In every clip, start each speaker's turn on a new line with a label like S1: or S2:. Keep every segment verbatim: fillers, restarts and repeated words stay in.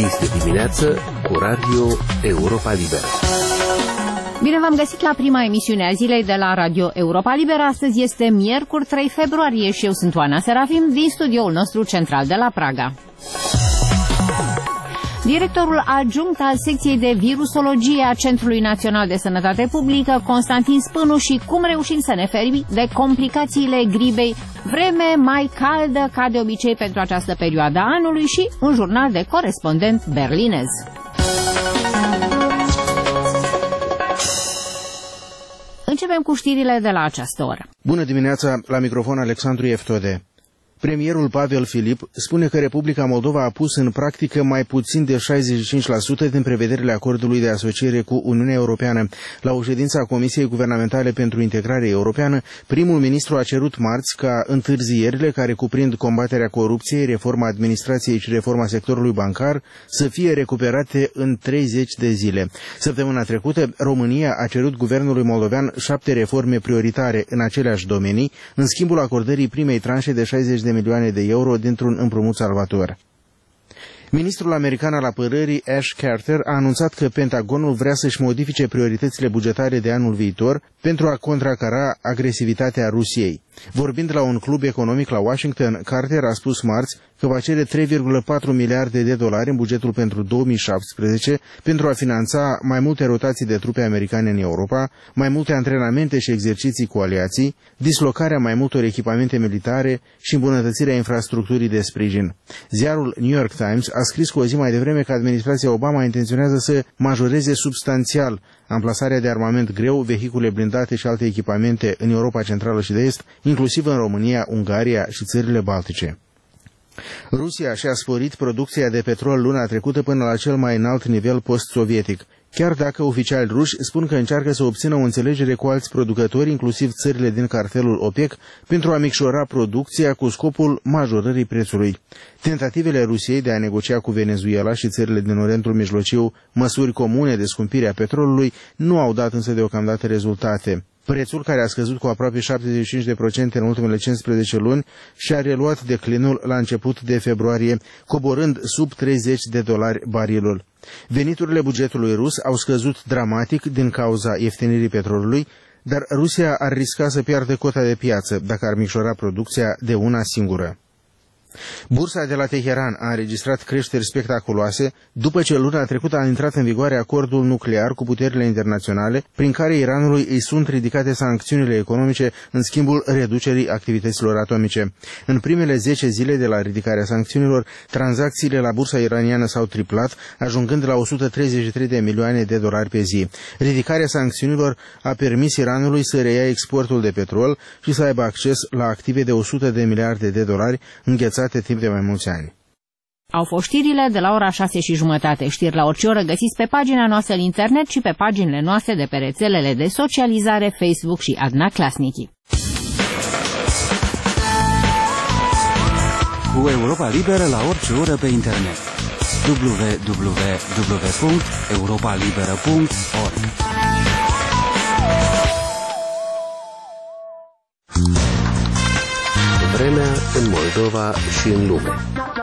S1: Este dimineață cu Radio Europa Liberă.
S2: Bine v-am găsit la prima emisiune a zilei de la Radio Europa Liberă. Astăzi este miercuri trei februarie și eu sunt Oana Serafim din studioul nostru central de la Praga. Directorul adjunct al secției de virusologie a Centrului Național de Sănătate Publică, Constantin Spânu, și cum reușim să ne ferim de complicațiile gripei, vreme mai caldă ca de obicei pentru această perioadă a anului și un jurnal de corespondent berlinez. Începem cu știrile de la această oră.
S3: Bună dimineața, la microfon Alexandru Eftode. Premierul Pavel Filip spune că Republica Moldova a pus în practică mai puțin de șaizeci și cinci la sută din prevederile acordului de asociere cu Uniunea Europeană. La o ședință a Comisiei Guvernamentale pentru Integrare Europeană, primul ministru a cerut marți ca întârzierile care cuprind combaterea corupției, reforma administrației și reforma sectorului bancar să fie recuperate în treizeci de zile. Săptămâna trecută, România a cerut guvernului moldovean șapte reforme prioritare în aceleași domenii, în schimbul acordării primei tranșe de șaizeci de milioane de euro dintr-un împrumut salvator. Ministrul american al apărării Ash Carter a anunțat că Pentagonul vrea să-și modifice prioritățile bugetare de anul viitor pentru a contracara agresivitatea Rusiei. Vorbind la un club economic la Washington, Carter a spus marți că va cere trei virgulă patru miliarde de dolari în bugetul pentru două mii șaptesprezece pentru a finanța mai multe rotații de trupe americane în Europa, mai multe antrenamente și exerciții cu aliații, dislocarea mai multor echipamente militare și îmbunătățirea infrastructurii de sprijin. Ziarul New York Times a scris cu o zi mai devreme că administrația Obama intenționează să majoreze substanțial amplasarea de armament greu, vehicule blindate și alte echipamente în Europa Centrală și de Est, inclusiv în România, Ungaria și țările Baltice. Rusia și-a sporit producția de petrol luna trecută până la cel mai înalt nivel post-sovietic, chiar dacă oficiali ruși spun că încearcă să obțină o înțelegere cu alți producători, inclusiv țările din cartelul OPEC, pentru a micșora producția cu scopul majorării prețului. Tentativele Rusiei de a negocia cu Venezuela și țările din Orientul Mijlociu măsuri comune de scumpire a petrolului nu au dat însă deocamdată rezultate. Prețul, care a scăzut cu aproape șaptezeci și cinci la sută în ultimele cincisprezece luni, și-a reluat declinul la început de februarie, coborând sub treizeci de dolari barilul. Veniturile bugetului rus au scăzut dramatic din cauza ieftinirii petrolului, dar Rusia ar risca să piardă cota de piață dacă ar micșora producția de una singură. Bursa de la Teheran a înregistrat creșteri spectaculoase după ce luna trecută a intrat în vigoare acordul nuclear cu puterile internaționale, prin care Iranului îi sunt ridicate sancțiunile economice în schimbul reducerii activităților atomice. În primele zece zile de la ridicarea sancțiunilor, tranzacțiile la bursa iraniană s-au triplat, ajungând la o sută treizeci și trei de milioane de dolari pe zi. Ridicarea sancțiunilor a permis Iranului să reia exportul de petrol și să aibă acces la active de o sută de miliarde de dolari înghețate timp de mai mulți ani.
S2: Au fost știrile de la ora șase și jumătate. Știri la orice oră găsiți pe pagina noastră în internet și pe paginile noastre de pe rețelele de socializare Facebook și Adna Klasnici.
S4: Cu Europa Liberă la orice oră pe internet. w w w punct europa liberă punct org.
S1: Vremea în Moldova și în lume.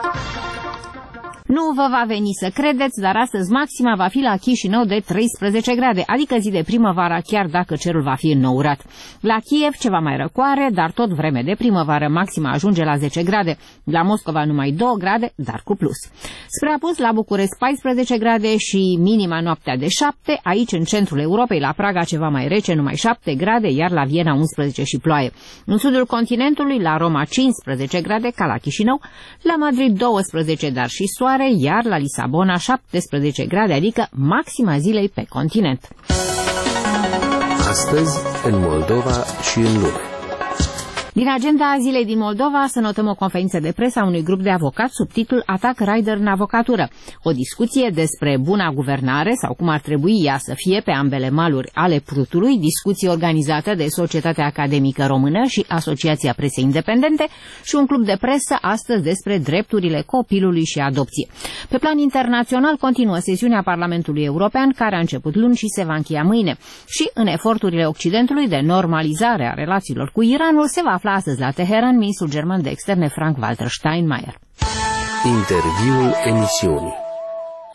S2: Nu vă va veni să credeți, dar astăzi maxima va fi la Chișinău de treisprezece grade, adică zi de primăvară, chiar dacă cerul va fi înnourat. La Kiev ceva mai răcoare, dar tot vreme de primăvară, maxima ajunge la zece grade. La Moscova numai două grade, dar cu plus. Spre apus, la București paisprezece grade și minima noaptea de șapte, aici în centrul Europei, la Praga ceva mai rece, numai șapte grade, iar la Viena unsprezece și ploaie. În sudul continentului, la Roma cincisprezece grade, ca la Chișinău, la Madrid douăsprezece, dar și soare, iar la Lisabona șaptesprezece grade, adică maxima zilei pe continent.
S1: Astăzi, în Moldova și în lume.
S2: Din agenda zilei din Moldova să notăm o conferință de presă a unui grup de avocați sub titlul Atac Raider în avocatură. O discuție despre buna guvernare sau cum ar trebui ea să fie pe ambele maluri ale Prutului, discuție organizată de Societatea Academică Română și Asociația Presei Independente și un club de presă astăzi despre drepturile copilului și adopție. Pe plan internațional continuă sesiunea Parlamentului European, care a început luni și se va încheia mâine. Și în eforturile Occidentului de normalizare a relațiilor cu Iranul se va afla astăzi la Teheran ministrul german de externe Frank-Walter Steinmeier.
S1: Interviul emisiunii.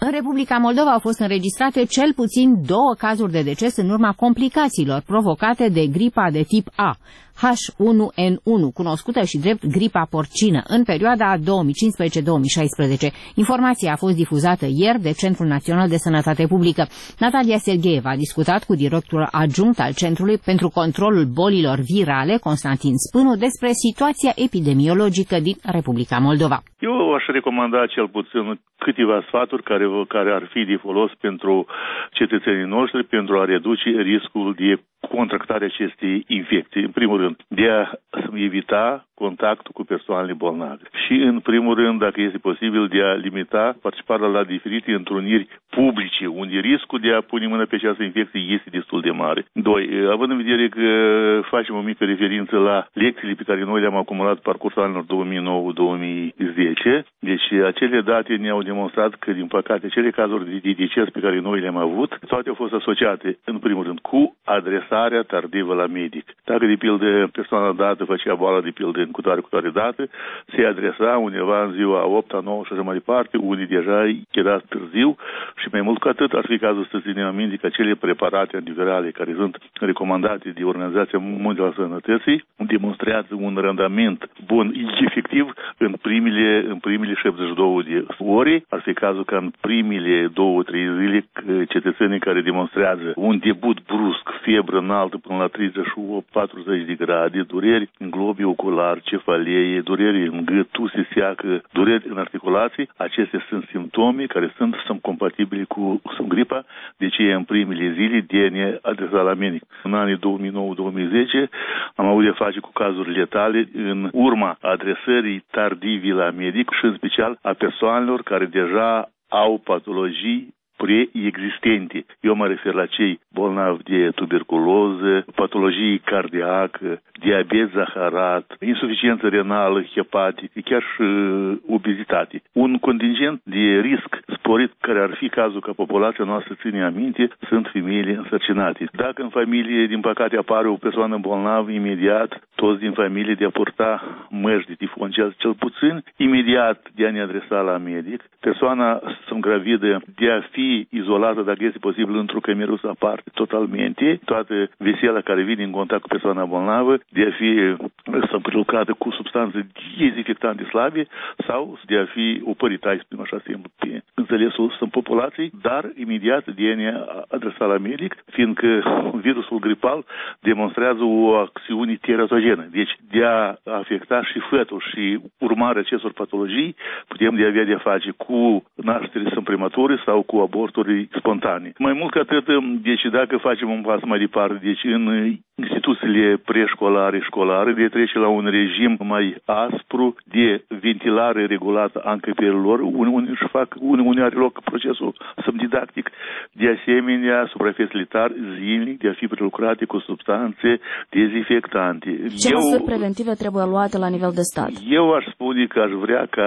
S2: În Republica Moldova au fost înregistrate cel puțin două cazuri de deces în urma complicațiilor provocate de gripa de tip A, H unu N unu, cunoscută și drept gripa porcină, în perioada două mii cincisprezece două mii șaisprezece. Informația a fost difuzată ieri de Centrul Național de Sănătate Publică. Natalia Sergheeva a discutat cu directorul adjunct al Centrului pentru Controlul Bolilor Virale, Constantin Spânu, despre situația epidemiologică din Republica Moldova.
S5: Eu aș recomanda cel puțin câteva sfaturi care, care ar fi de folos pentru cetățenii noștri pentru a reduce riscul de contractarea acestei infecții. În primul rând, de a evita contactul cu persoanele bolnave. Și, în primul rând, dacă este posibil, de a limita participarea la diferite întruniri publice, unde riscul de a pune mâna pe această infecție este destul de mare. Doi, având în vedere că facem o mică referință la lecțiile pe care noi le-am acumulat parcursul anilor două mii nouă două mii zece, deci acele date ne-au demonstrat că, din păcate, cele cazuri de deces pe care noi le-am avut, toate au fost asociate, în primul rând, cu adresarea tardivă la medic. Dacă, de pildă, persoana dată făcea boală, de pildă, în cutare, cutare dată, se adresa undeva în ziua a opta, nouă și așa mai departe, unde deja era târziu și mai mult ca atât ar fi cazul să ținem aminte că acele preparate antivirale care sunt recomandate de Organizația Mondială a Sănătății demonstrează un randament bun, efectiv, în primele, în primele șaptezeci și două de ore. Ar fi cazul ca în primele două, trei zile cetățenii care demonstrează un debut brusc, febră înaltă până la treizeci și opt patruzeci de grade, dureri în globii oculari, cefalie, dureri în gât, tuse seacă, dureri în articulații, acestea sunt simptome care sunt, sunt compatibile cu sunt gripa, de ce în primele zile de a ne adresa la medic. În anii două mii nouă două mii zece am avut de face cu cazuri letale în urma adresării tardive la medic și în special a persoanelor care deja au patologii preexistente. Eu mă refer la cei bolnavi de tuberculoză, patologie cardiacă, diabet zaharat, insuficiență renală, hepatică, chiar și obezitate. Un contingent de risc sporit, care ar fi cazul ca populația noastră ține aminte, sunt femeile însărcinate. Dacă în familie, din păcate, apare o persoană bolnavă, imediat, toți din familie de a purta măști de tifon, cel, cel puțin, imediat de a ne adresa la medic. Persoana sunt gravidă, de a fi izolată, dacă este posibil, într-o camerusă aparte, totalmente, toată vesela care vine în contact cu persoana bolnavă, de a fi să prelucrată cu substanțe dezinfectante slabe sau de a fi opărită, să spunem așa simplu, pe înțelesul sunt populației, dar imediat de a ne adresa la medic, fiindcă virusul gripal demonstrează o acțiune teratogenă. Deci de a afecta și fetul și urmarea acestor patologii, putem de avea de a face cu naștere sunt premature sau cu aborturi spontane. Mai mult ca atât, deci dacă facem un pas mai departe, deci în instituțiile preșcolare, școlare, de trece la un regim mai aspru de ventilare regulată a încăperilor, unde își fac, unde are loc procesul didactic, de asemenea suprafețele tari zilnic de a fi prelucrate cu substanțe dezinfectante.
S6: Ce eu, măsuri preventive trebuie luate la nivel de stat?
S5: Eu aș spune că aș vrea ca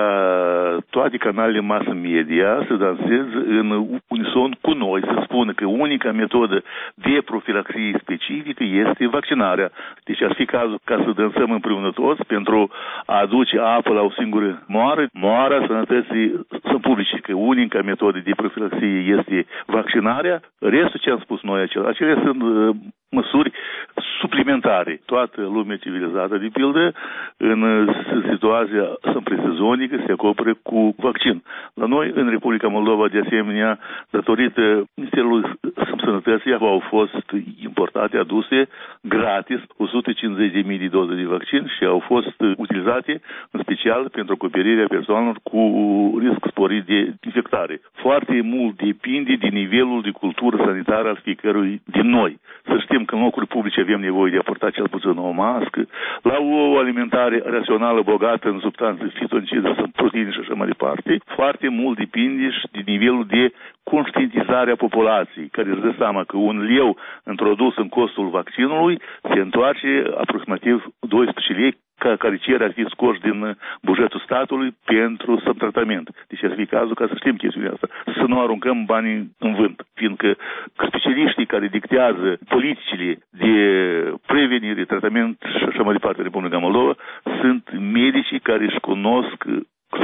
S5: toate canalele mass media să danseze în unison cu noi, să spună că unica metodă de profilaxie specifică este vaccinarea. Deci ar fi cazul ca să dansăm împreună toți pentru a aduce apă la o singură moară. Moara sănătății sunt publice, că unica metodă de profilaxie este vaccinarea. Restul ce am spus noi acela, acelea sunt uh, măsuri suplimentare. Toată lumea civilizată, de pildă, în situația sunt presezonică, se acoperă cu vaccin. La noi, în Republica Moldova, de asemenea, datorită Ministerului Sănătății, au fost importate, aduse gratis o sută cincizeci de mii de doze de vaccin și au fost utilizate în special pentru acoperirea persoanelor cu risc sporit de infectare. Foarte mult depinde de nivelul de cultură sanitară al fiecărui din noi. Să știm că în locuri publice avem nevoie de a purta cel puțin o mască, la o alimentare rațională bogată în substanțe fitoncide sau proteine și așa mai departe. Foarte mult depinde și de nivelul de conștientizare a populației, care își dă seama că un leu introdus în costul vaccinului se întoarce aproximativ doisprezece lei ca care cer ar fi scoși din bugetul statului pentru subtratament. Deci ar fi cazul ca să știm chestiunea asta. Să nu aruncăm banii în vânt, fiindcă specialiștii care dictează politicile de prevenire, tratament și așa mai departe în Republica Moldova sunt medicii care își cunosc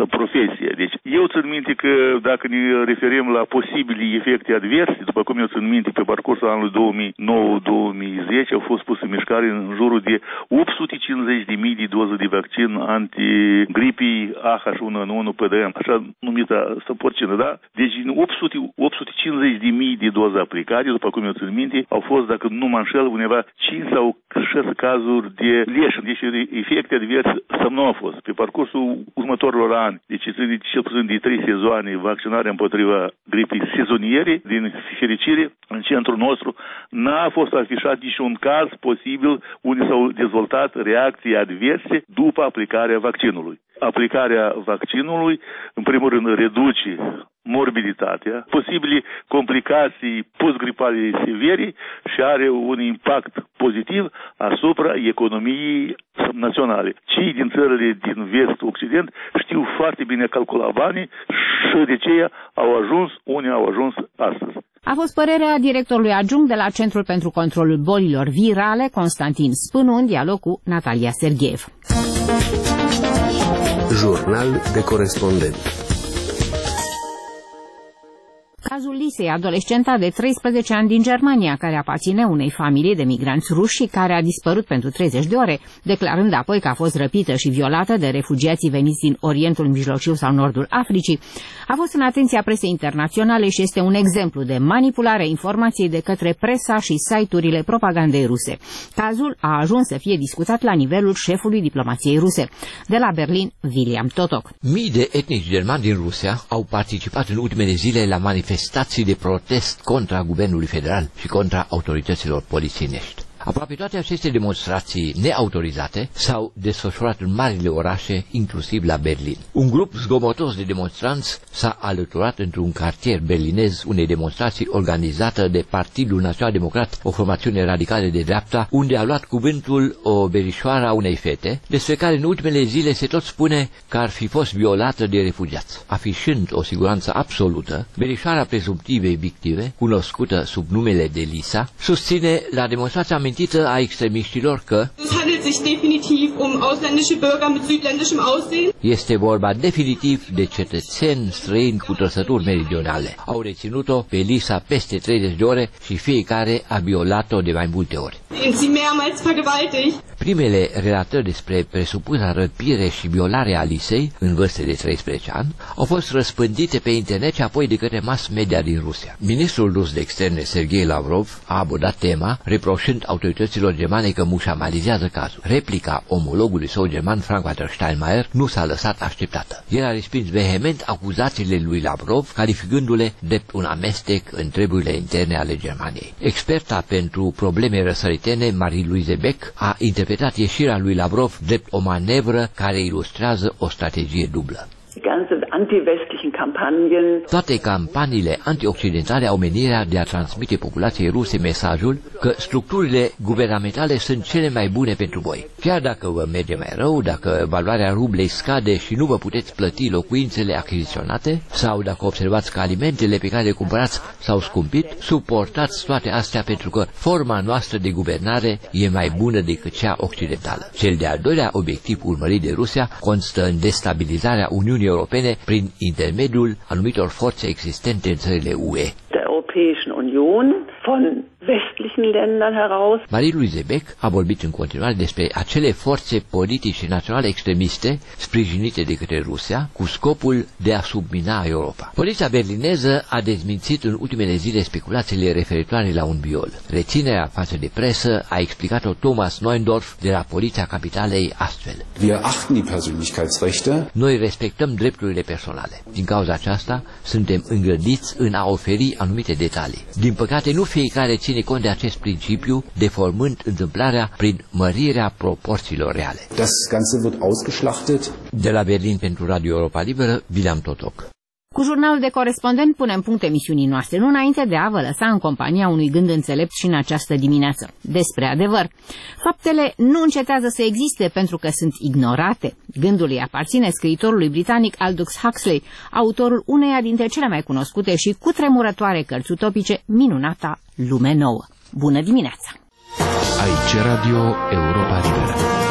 S5: sau profesie. Deci eu țin minte că dacă ne referim la posibili efecte adverse, după cum eu țin minte, pe parcursul anului două mii nouă două mii zece au fost puse în mișcare în jurul de opt sute cincizeci de mii de doze de vaccin antigripii A H unu N unu P D M, așa numită să porcină, da? Deci opt sute cincizeci de mii de doze aplicate, după cum eu țin minte, au fost, dacă nu mă înșel, undeva cinci sau șase cazuri de leșin. Deci efecte adverse să nu au fost. Pe parcursul următorilor ani, deci cel puțin de trei sezoane, vaccinarea împotriva gripii sezoniere, din fericire, în centrul nostru, n-a fost afișat niciun caz posibil unde s-au dezvoltat reacții adverse după aplicarea vaccinului. Aplicarea vaccinului, în primul rând, reduce morbiditatea, posibile complicații postgripale severe și are un impact pozitiv asupra economiei naționale. Cei din țările din vest-occident știu foarte bine calcula banii și de aceea au ajuns unde au ajuns astăzi.
S2: A fost părerea directorului adjunct de la Centrul pentru Controlul Bolilor Virale, Constantin Spânu, în dialog cu Natalia Sergeev.
S1: Jurnal de corespondent.
S2: Cazul Lisei, adolescenta de treisprezece ani din Germania, care aparține unei familii de migranți ruși și care a dispărut pentru treizeci de ore, declarând apoi că a fost răpită și violată de refugiații veniți din Orientul Mijlociu sau Nordul Africii, a fost în atenția presei internaționale și este un exemplu de manipulare a informației de către presa și site-urile propagandei ruse. Cazul a ajuns să fie discutat la nivelul șefului diplomației ruse. De la Berlin, William Totok.
S7: Mii de etnici germani din Rusia au participat în ultimele zile la manifestații stații de protest contra guvernului federal și contra autorităților polițienești. Aproape toate aceste demonstrații neautorizate s-au desfășurat în marile orașe, inclusiv la Berlin. Un grup zgomotos de demonstranți s-a alăturat într-un cartier berlinez unei demonstrații organizată de Partidul Național Democrat, o formațiune radicală de dreapta, unde a luat cuvântul o verișoară a unei fete, despre care în ultimele zile se tot spune că ar fi fost violată de refugiați. Afișând o siguranță absolută, verișoara prezumtivei victime, cunoscută sub numele de Lisa, susține la demonstrația a extremiștilor că este vorba definitiv de cetățeni străini cu trăsături meridionale. Au reținut-o pe Lisa peste treizeci de ore și fiecare a violat-o de mai multe ori. Primele relatări despre presupusa răpire și violare a Lisei, în vârstă de treisprezece ani, au fost răspândite pe internet și apoi de către mass media din Rusia. Ministrul rus de externe, Sergei Lavrov, a abordat tema, reproșând autorităților germane că mușamalizează cazul. Replica omologului său german, Frank-Walter Steinmeier, nu s-a lăsat așteptată. El a respins vehement acuzațiile lui Lavrov, calificându-le drept un amestec în treburile interne ale Germaniei. Experta pentru probleme răsăritene, Marie-Louise Beck, a interpretat ieșirea lui Lavrov drept o manevră care ilustrează o strategie dublă. Toate campaniile antioccidentale au menirea de a transmite populației ruse mesajul că structurile guvernamentale sunt cele mai bune pentru voi. Chiar dacă vă merge mai rău, dacă valoarea rublei scade și nu vă puteți plăti locuințele achiziționate, sau dacă observați că alimentele pe care le cumpărați s-au scumpit, suportați toate astea pentru că forma noastră de guvernare e mai bună decât cea occidentală. Cel de-al doilea obiectiv urmărit de Rusia constă în destabilizarea Uniunii Europene prin intermediul anumitor forțe existente în țările U E. Marie-Louise Beck a vorbit în continuare despre acele forțe politice naționale extremiste sprijinite de către Rusia cu scopul de a submina Europa. Poliția berlineză a dezmințit în ultimele zile speculațiile referitoare la un viol. Reținerea față de presă a explicat-o Thomas Neundorf de la Poliția Capitalei astfel. Noi respectăm drepturile personale. Din cauza aceasta, suntem îngrădiți în a oferi anumite detalii. Din păcate, nu fiecare ține cont de acest principiu, deformând întâmplarea prin mărirea proporțiilor reale. De la Berlin pentru Radio Europa Liberă, William Totok.
S2: Cu jurnalul de corespondent punem punct emisiunii noastre, nu înainte de a vă lăsa în compania unui gând înțelept și în această dimineață. Despre adevăr. Faptele nu încetează să existe pentru că sunt ignorate. Gândul îi aparține scriitorului britanic Aldous Huxley, autorul uneia dintre cele mai cunoscute și cutremurătoare cărți utopice, minunata Lume Nouă. Bună dimineața!
S1: Aici Radio Europa Liberă.